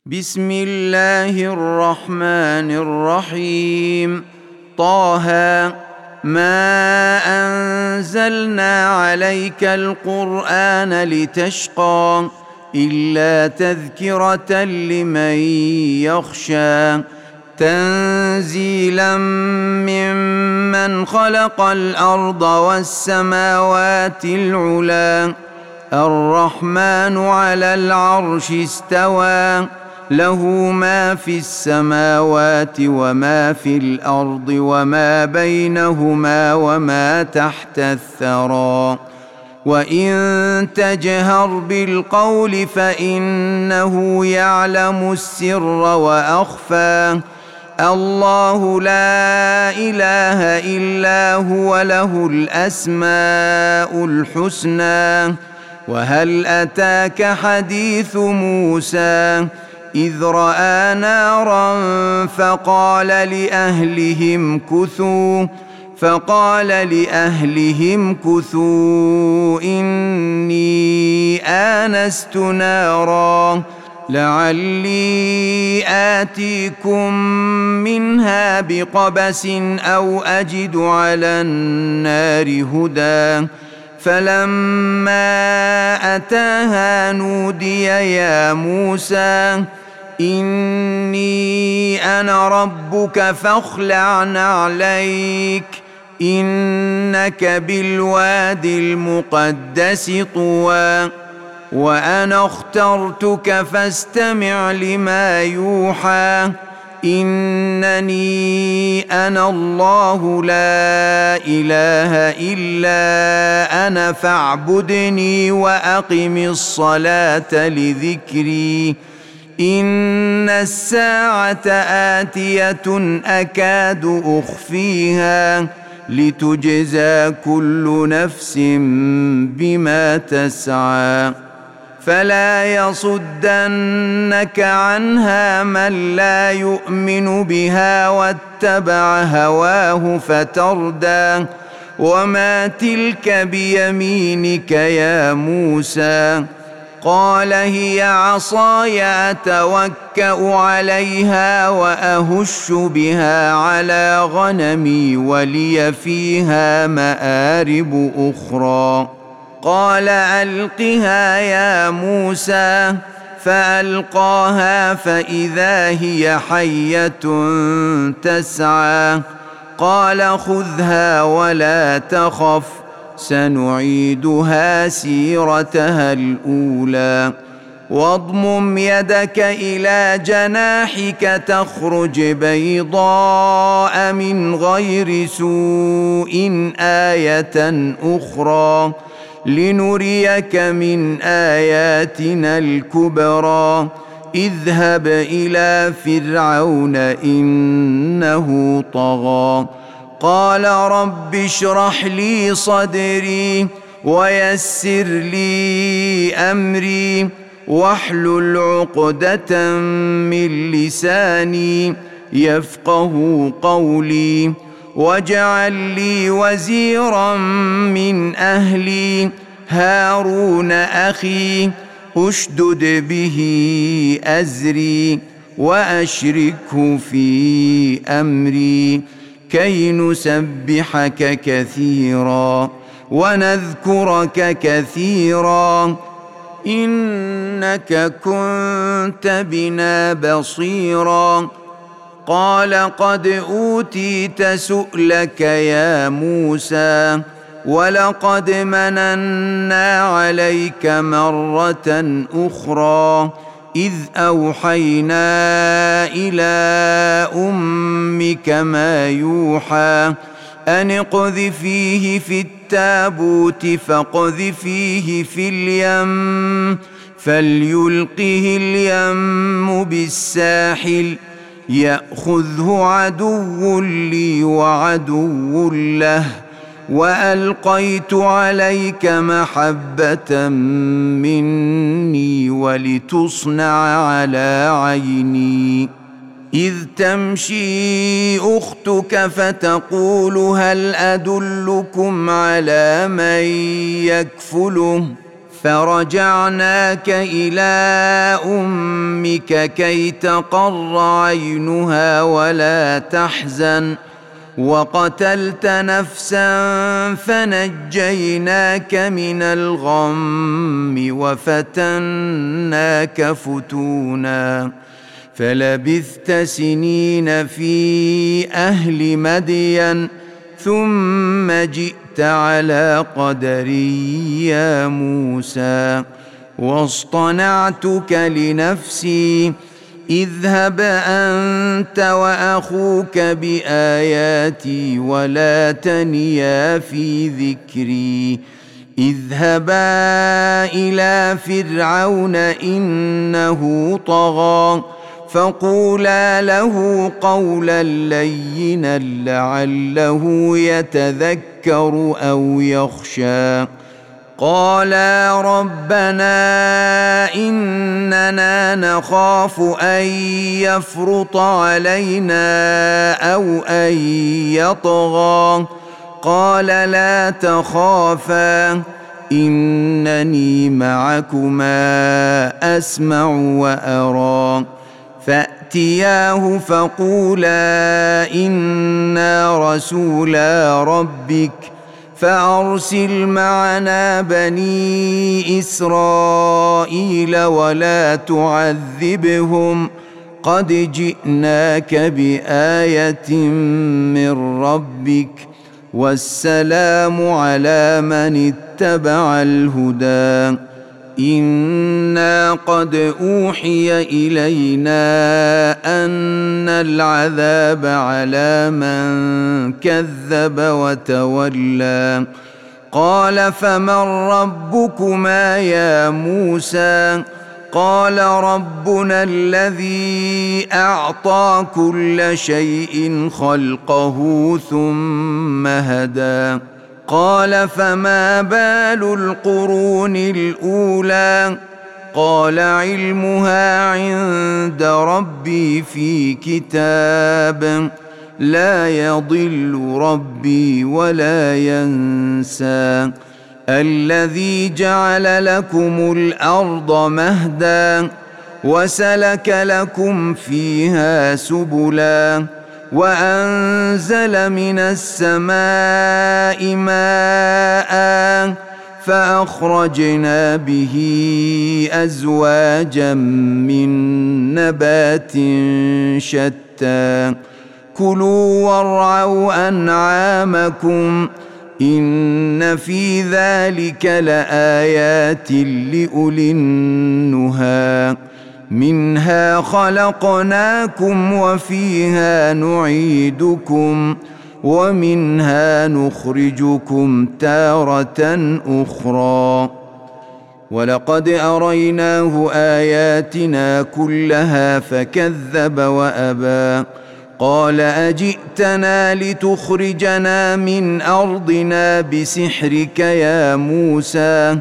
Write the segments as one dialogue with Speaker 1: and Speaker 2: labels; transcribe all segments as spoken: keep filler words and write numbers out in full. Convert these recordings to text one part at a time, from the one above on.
Speaker 1: بسم الله الرحمن الرحيم. طه ما أنزلنا عليك القرآن لتشقى إلا تذكرة لمن يخشى تنزيلا ممن خلق الأرض والسماوات العلى الرحمن على العرش استوى له ما في السماوات وما في الأرض وما بينهما وما تحت الثرى وإن تجهر بالقول فإنه يعلم السر وأخفى الله لا إله إلا هو له الأسماء الحسنى. وهل أتاك حديث موسى إذ رأى نارا فقال لأهلهم كثوا فقال لأهلهم كثوا إني آنست نارا لعلي آتيكم منها بقبس أو أجد على النار هدى فلما أتاها نودي يا موسى إني أنا ربك فاخلع نعليك إنك بالواد المقدس طوى وأنا اخترتك فاستمع لما يوحى إنني أنا الله لا إله إلا أنا فاعبدني وأقم الصلاة لذكري إن الساعة آتية أكاد أخفيها لتجزى كل نفس بما تسعى فلا يصدنك عنها من لا يؤمن بها واتبع هواه فتردى وما تلك بيمينك يا موسى قال هي عصاي أتوكأ عليها وأهش بها على غنمي ولي فيها مآرب أخرى قال ألقها يا موسى فألقاها فإذا هي حية تسعى قال خذها ولا تخف سنعيدها سيرتها الأولى واضمم يدك إلى جناحك تخرج بيضاء من غير سوء آية أخرى لنريك من آياتنا الكبرى اذهب إلى فرعون إنه طغى قال رب اشرح لي صدري ويسر لي أمري واحلل عقدة من لساني يفقه قولي واجعل لي وزيرا من أهلي هارون أخي أشدد به أزري وأشركه في أمري كي نسبحك كثيرا ونذكرك كثيرا إنك كنت بنا بصيرا قال قد أوتيت سؤلك يا موسى ولقد مننا عليك مرة أخرى إذ أوحينا إلى أمك ما يوحى أن اقذفيه في التابوت فاقذفيه في اليم فليلقه اليم بالساحل يأخذه عدو لي وعدو له وألقيت عليك محبة مني ولتصنع على عيني إذ تمشي أختك فتقول هل أدلكم على من يكفله فرجعناك إلى أمك كي تقر عينها ولا تحزن وقتلت نفسا فنجيناك من الغم وفتناك فتونا فلبثت سنين في أهل مدين ثم جئت على قدري يا موسى واصطنعتك لنفسي اذهب أنت وأخوك بآياتي ولا تنيا في ذكري اذهبا إلى فرعون إنه طغى فقولا له قولا لينا لعله يتذكر أو يخشى قالا ربنا إننا نخاف أن يفرط علينا أو أن يطغى قال لا تخافا إنني معكما أسمع وأرى فأتياه فقولا إنا رسولا ربك فأرسل معنا بني إسرائيل ولا تعذبهم قد جئناك بآية من ربك والسلام على من اتبع الهدى إنا قد أوحي إلينا أن العذاب على من كذب وتولى قال فمن ربكما يا موسى قال ربنا الذي أعطى كل شيء خلقه ثم هدى قال فما بال القرون الأولى قال علمها عند ربي في كتاب لا يضل ربي ولا ينسى الذي جعل لكم الأرض مهدا وسلك لكم فيها سبلا وأنزل من السماء ماء فأخرجنا به أزواجا من نبات شتى كلوا وارعوا أنعامكم إن في ذلك لآيات لأولي النهى منها خلقناكم وفيها نعيدكم ومنها نخرجكم تارة أخرى ولقد أريناه آياتنا كلها فكذب وأبى قال أجئتنا لتخرجنا من أرضنا بسحرك يا موسى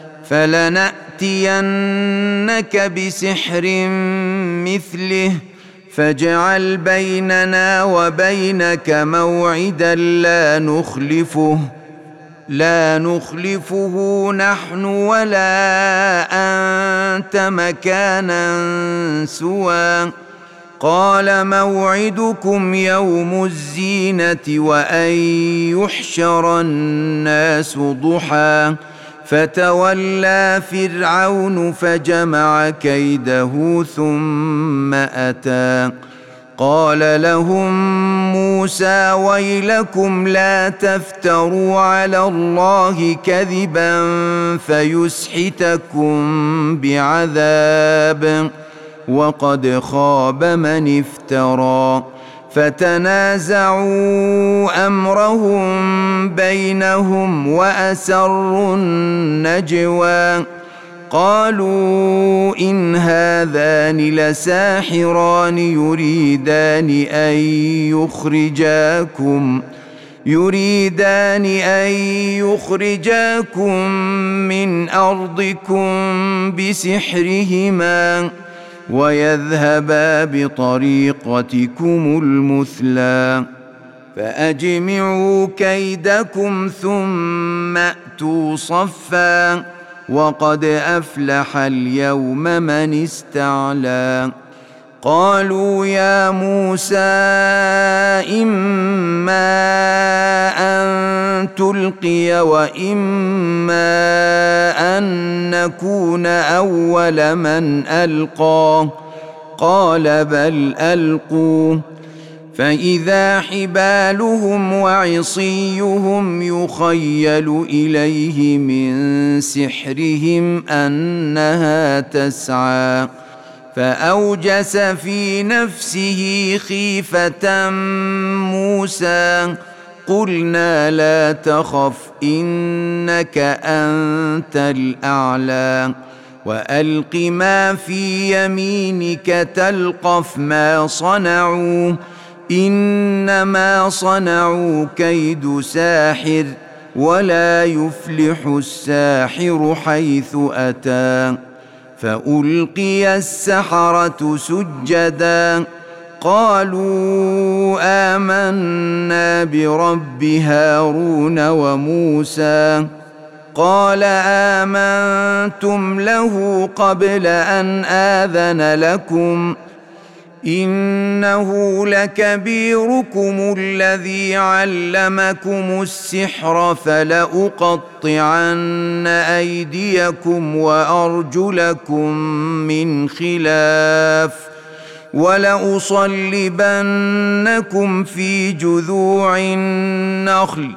Speaker 1: فلنأتينك بسحر مثله فاجعل بيننا وبينك موعدا لا نخلفه لا نخلفه نحن ولا أنت مكانا سوى قال موعدكم يوم الزينة وأن يحشر الناس ضحى فتولى فرعون فجمع كيده ثم أتى قال لهم موسى ويلكم لا تفتروا على الله كذبا فيسحتكم بعذاب وقد خاب من افترى فتنازعوا أمرهم بينهم وأسروا النجوى قالوا إن هذان لساحران يريدان أن يخرجاكم يريدان أن يخرجاكم من أرضكم بسحرهما ويذهبا بطريقتكم المثلى فأجمعوا كيدكم ثم أتوا صفا وقد أفلح اليوم من استعلى قالوا يا موسى إما أن تلقي وإما أن نكون أول من ألقى قال بل ألقوا فإذا حبالهم وعصيهم يخيل إليه من سحرهم أنها تسعى فأوجس في نفسه خيفة موسى قلنا لا تخف إنك أنت الأعلى وألق ما في يمينك تلقف ما صنعوا إنما صنعوا كيد ساحر ولا يفلح الساحر حيث أتى فألقي السحرة سجدا قالوا آمنا برب هارون وموسى قال آمنتم له قبل أن آذن لكم إنه لكبيركم الذي علمكم السحر فلأقطعن أيديكم وأرجلكم من خلاف ولأصلبنكم في جذوع النخل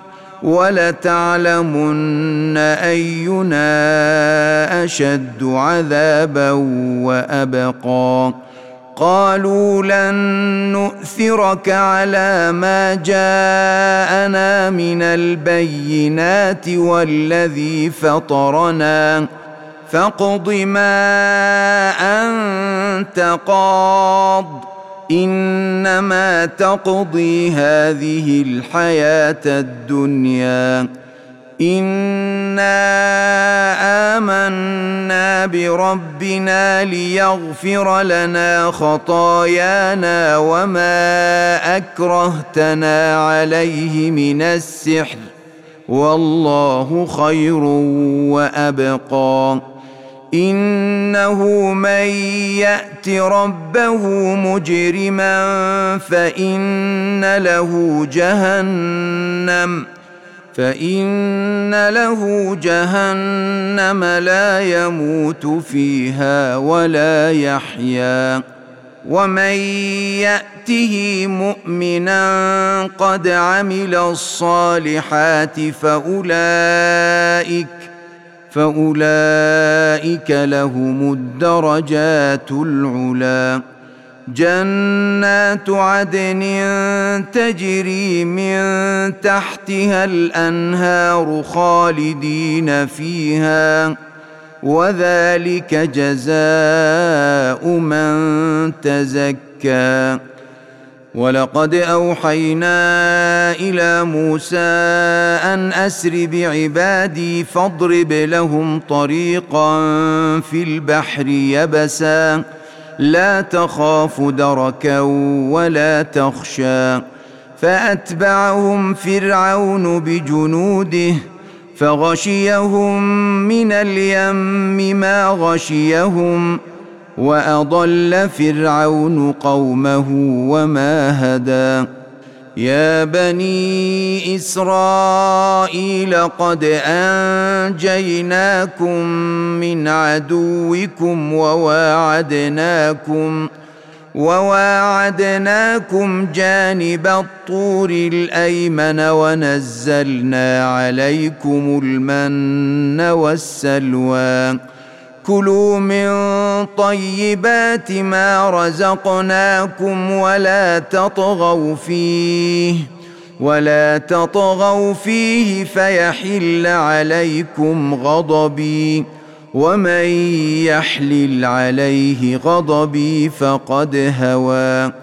Speaker 1: ولتعلمن أينا أشد عذابا وأبقى قالوا لن نؤثرك على ما جاءنا من البينات والذي فطرنا فاقض ما أنت قاض إنما تقضي هذه الحياة الدنيا إنا آمنا بربنا ليغفر لنا خطايانا وما أكرهتنا عليه من السحر والله خير وأبقى إنه من يأت ربه مجرما فإن له جهنم فإن له جهنم لا يموت فيها ولا يحيا ومن يأته مؤمنا قد عمل الصالحات فأولئك فأولئك لهم الدرجات العلى جنات عدن تجري من تحتها الأنهار خالدين فيها وذلك جزاء من تزكى ولقد أوحينا إلى موسى أن أسر بعبادي فاضرب لهم طريقا في البحر يبسا لا تخاف دركا ولا تخشى فأتبعهم فرعون بجنوده فغشيهم من اليم ما غشيهم وأضل فرعون قومه وما هدى يا بني إسرائيل قد أنجيناكم من عدوكم وواعدناكم وواعدناكم جانب الطور الأيمن ونزلنا عليكم المن والسلوى كلوا من طيبات ما رزقناكم ولا تطغوا فيه ولا تطغوا فيه فيحل عليكم غضبي ومن يحلل عليه غضبي فقد هوى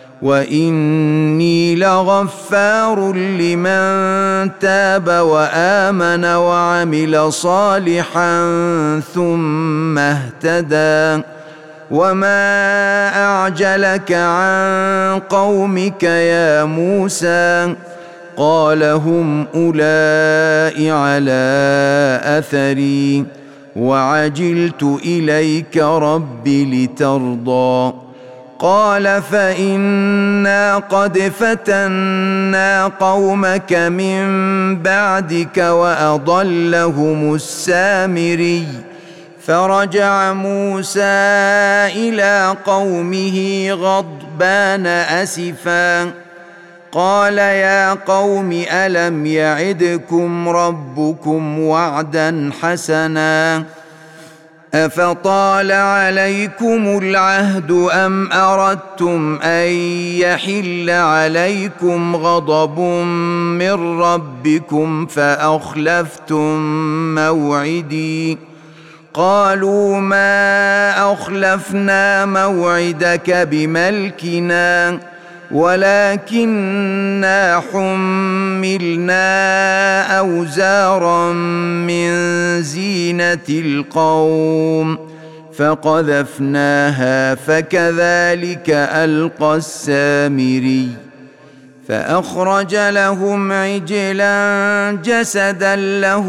Speaker 1: وإني لغفار لمن تاب وآمن وعمل صالحا ثم اهتدى وما أعجلك عن قومك يا موسى قال هم أولئك على أثري وعجلت إليك رب لترضى قال فإنا قد فتنا قومك من بعدك وأضلهم السامري فرجع موسى إلى قومه غضبان أسفا قال يا قوم ألم يعدكم ربكم وعدا حسنا أفطال عليكم العهد أم أردتم أن يحل عليكم غضب من ربكم فأخلفتم موعدي قالوا ما أخلفنا موعدك بملكنا ولكننا حملنا أوزارا من زينة القوم فقذفناها فكذلك ألقى السامري فأخرج لهم عجلا جسدا له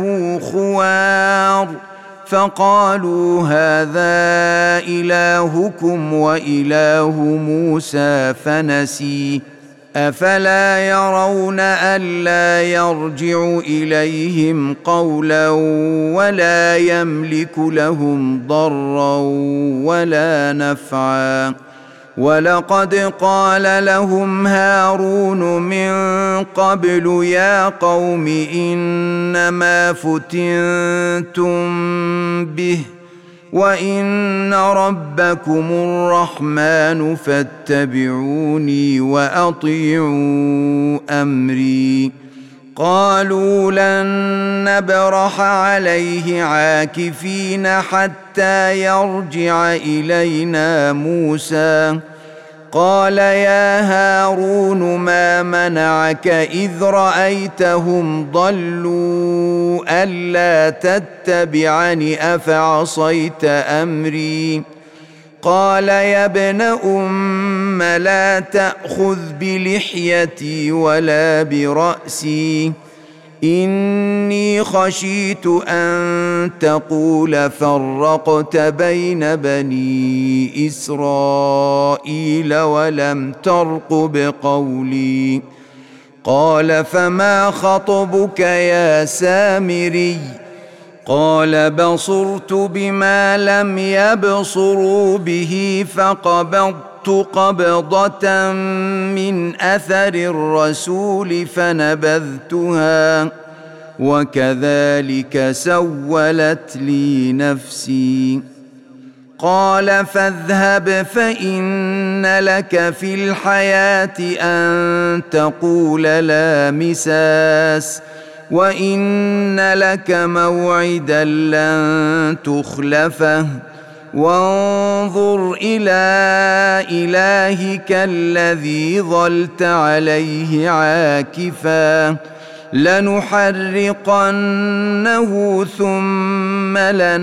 Speaker 1: خوار فقالوا هذا إلهكم وإله موسى فنسي أفلا يرون ألا يرجع إليهم قولا ولا يملك لهم ضرا ولا نفعا ولقد قال لهم هارون من قبل يا قوم إنما فتنتم به وإن ربكم الرحمن فاتبعوني وأطيعوا أمري قالوا لن نبرح عليه عاكفين حتى يرجع إلينا موسى قال يا هارون ما منعك إذ رأيتهم ضلوا ألا تتبعني أفعصيت أمري قال يا ابن أم لا تأخذ بلحيتي ولا برأسي إني خشيت أن تقول فرقت بين بني إسرائيل ولم ترقب قولي قال فما خطبك يا سامري قال بصرت بما لم يبصروا به فقبضت قبضة من أثر الرسول فنبذتها وكذلك سولت لي نفسي قال فاذهب فإن لك في الحياة أن تقول لا مساس وإن لك موعدا لن تخلفه وانظر إلى إلهك الذي ظلت عليه عاكفا لنحرقنه ثم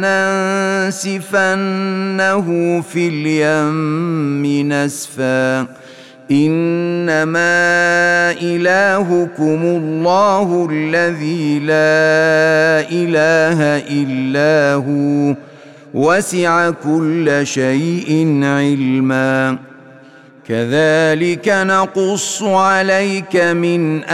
Speaker 1: لننسفنه في اليم نسفا إنما إلهكم الله الذي لا إله إلا هو وسع كل شيء علما كذلك نقص عليك من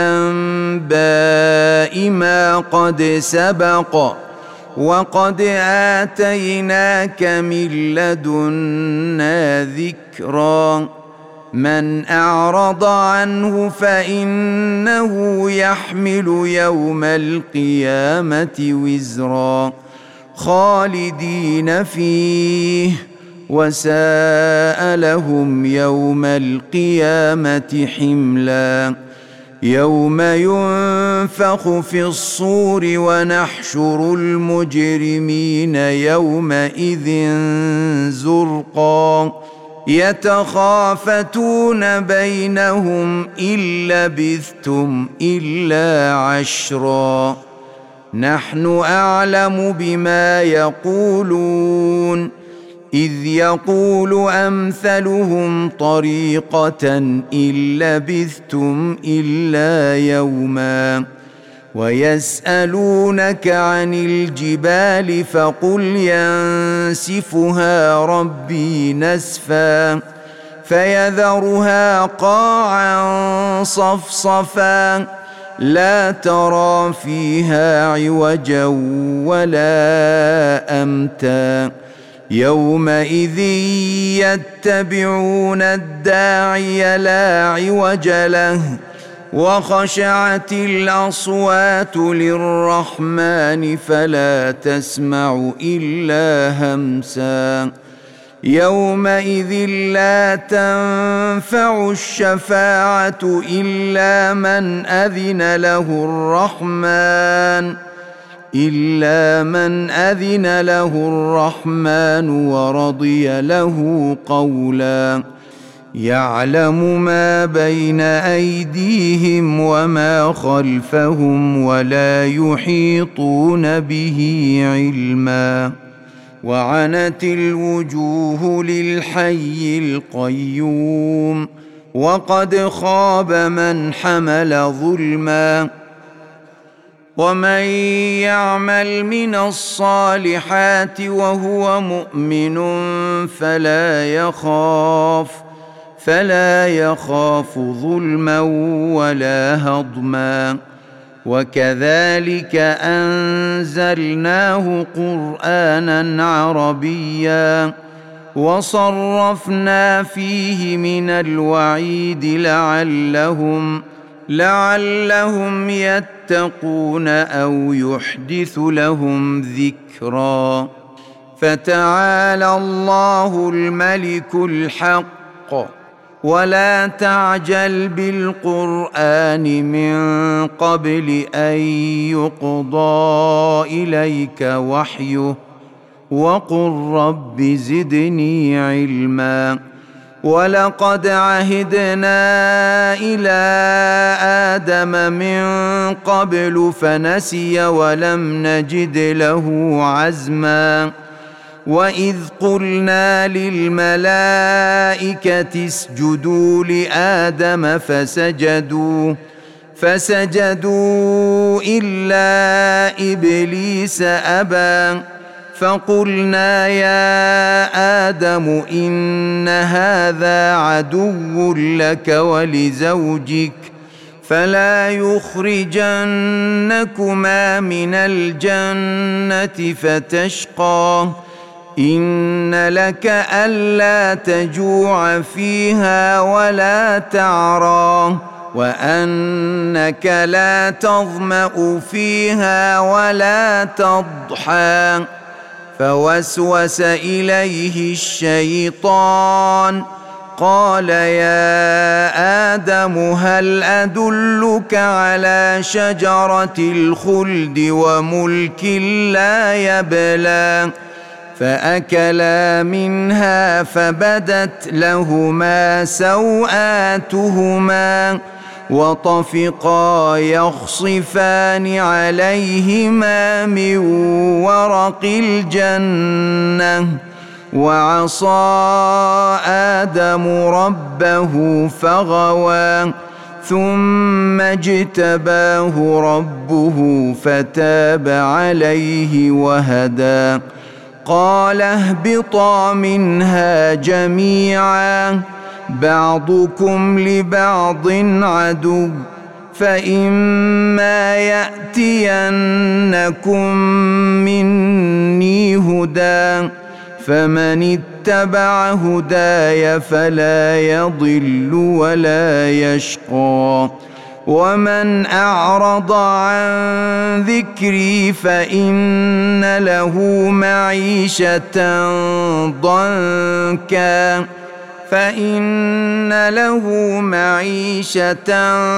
Speaker 1: أنباء ما قد سبق وقد آتيناك من لدنا ذكرا من أعرض عنه فإنه يحمل يوم القيامة وزرا خالدين فيه وساء لهم يوم القيامة حملا يوم ينفخ في الصور ونحشر المجرمين يومئذ زرقا يتخافتون بينهم إن لبثتم إلا عشرا نحن أعلم بما يقولون إذ يقول أمثلهم طريقة إن لبثتم إلا يوما ويسألونك عن الجبال فقل ينسفها ربي نسفا فيذرها قاعا صفصفا لا ترى فيها عوجا ولا أمتا يومئذ يتبعون الداعي لا عوج له وخشعت الأصوات للرحمن فلا تسمع إلا همسا يومئذ لا تنفع الشفاعة إلا من أذن له الرحمن إلا من أذن له الرحمن ورضي له قولا يعلم ما بين أيديهم وما خلفهم ولا يحيطون به علما وعنت الوجوه للحي القيوم وقد خاب من حمل ظلما ومن يعمل من الصالحات وهو مؤمن فلا يخاف فلا يخاف ظلما ولا هضما وكذلك أنزلناه قرآنا عربيا وصرفنا فيه من الوعيد لعلهم لعلهم يتقون أو يحدث لهم ذكرا فتعالى الله الملك الحق ولا تعجل بالقرآن من قبل أن يقضى إليك وحيه وقل رب زدني علما ولقد عهدنا إلى آدم من قبل فنسي ولم نجد له عزما وإذ قلنا للملائكة اسجدوا لآدم فسجدوا فسجدوا إلا إبليس أبى فقلنا يا آدم إن هذا عدو لك ولزوجك فلا يخرجنكما من الجنة فتشقى إن لك ألا تجوع فيها ولا تعرى وأنك لا تظمأ فيها ولا تضحى فوسوس إليه الشيطان قال يا آدم هل أدلك على شجرة الخلد وملك لا يبلى فأكلا منها فبدت لهما سوآتهما وطفقا يخصفان عليهما من ورق الجنة وعصى آدم ربه فغوى ثم اجتباه ربه فتاب عليه وهدى قال اهبطا منها جميعا بعضكم لبعض عدو فإما يأتينكم مني هدى فمن اتبع هداي فلا يضل ولا يشقى ومن أعرض عن ذكري فإن له معيشة ضنكا فإن له معيشة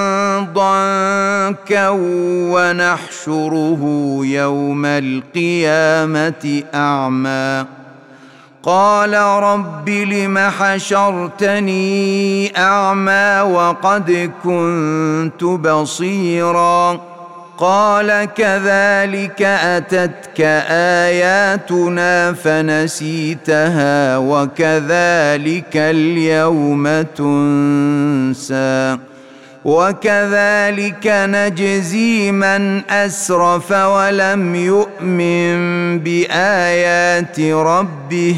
Speaker 1: ضنكا ونحشره يوم القيامة أعمى قال رب لم حشرتني أعمى وقد كنت بصيرا قال كذلك أتتك آياتنا فنسيتها وكذلك اليوم تنسى وكذلك نجزي من أسرف ولم يؤمن بآيات ربه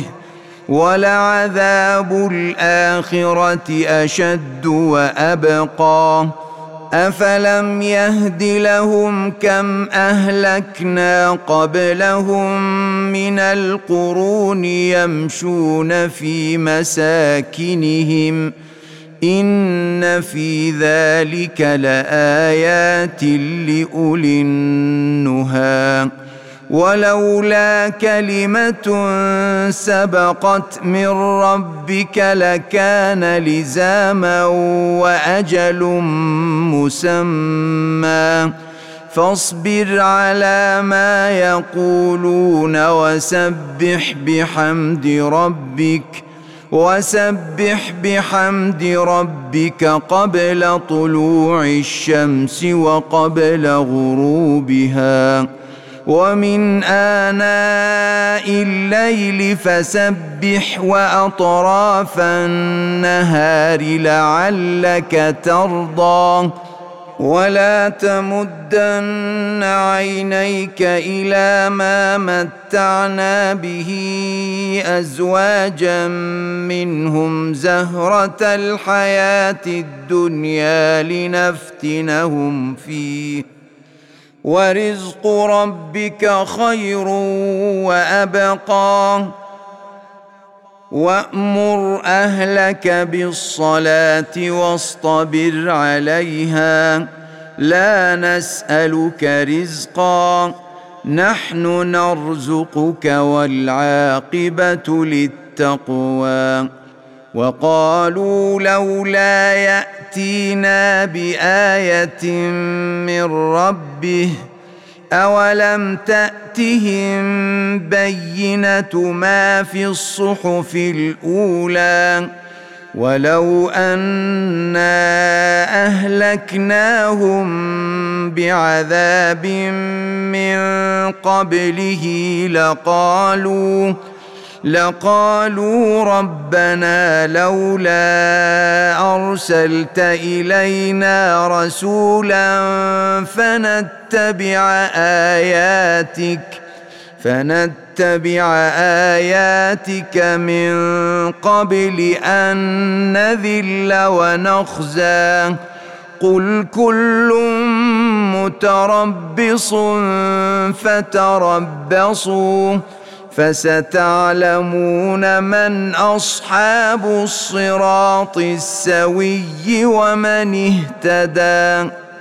Speaker 1: ولعذاب الآخرة أشد وأبقى أفلم يهد لهم كم أهلكنا قبلهم من القرون يمشون في مساكنهم إن في ذلك لآيات لأولي النهى ولولا كلمة سبقت من ربك لكان لزاما وأجل مسمى فاصبر على ما يقولون وسبح بحمد ربك وسبح بحمد ربك قبل طلوع الشمس وقبل غروبها ومن آناء الليل فسبح وأطراف النهار لعلك ترضى ولا تمدن عينيك إلى ما متعنا به أزواجا منهم زهرة الحياة الدنيا لنفتنهم فيه ورزق ربك خير وأبقى وأمر أهلك بالصلاة واصطبر عليها لا نسألك رزقا نحن نرزقك والعاقبة للتقوى وقالوا لولا يأتينا بآية من ربه أولم تأتهم بينة ما في الصحف الأولى ولو أنا أهلكناهم بعذاب من قبله لقالوا لقالوا ربنا لولا أرسلت إلينا رسولا فنتبع آياتك فنتبع آياتك من قبل أن نذل ونخزى قل كل متربص فتربصوا فستعلمون من أصحاب الصراط السوي ومن اهتدى.